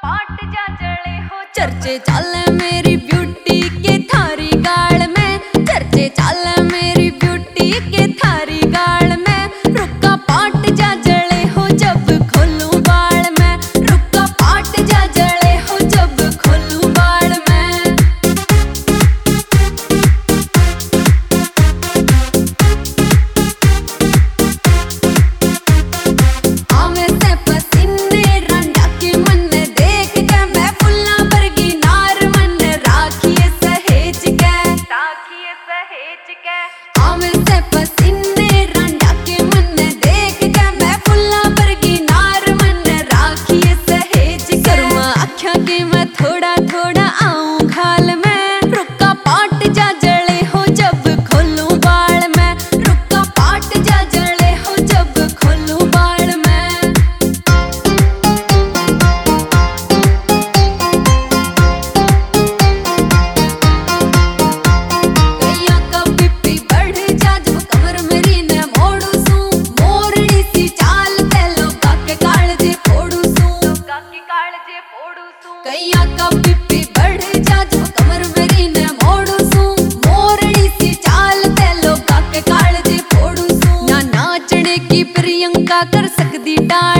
पाट जा जले हो चर्चे चाले मेरी ब्यूटी के थारी गाल में, चर्चे चाले मेरी ब्यूटी के थारी गाल में। रुका पाट जा जले हो जब खोलूं बाल में, रुका पाट जा जले हो जब खोलूं बाल में। आवे से पसीने रंडा के मन देख के मैं फुल्ला वर्गी नार मन राखिए सहेज के, राखिए सहेज के। आवे से पसीने रंडा के मन देख के मैं फुल्ला वर्गी नार मन राखिए सहेज के। शर्मा आख्या के मैं थोड़ा थोड़ा आऊं घाल में, रुका पाट जा जले हो जब खोलूं बाल में, रुका पाट जा जले हो जब खोलूं बाल में। गैया का बीपी बढ़ जा जब कमर मेरी ने मोड़ू सूं, मोरनी सी चाल ते लोका के कालजे फोड़ू सूं, लोका के कालजे फोड़ू सूं। गैया का बीपी बढ़ जा जब कमर मेरी ने मोड़ू सूं, मोरनी सी चाल ते लोका के कालजे फोड़ू सूं। ना नाचने की प्रियंका कर सकदी डांस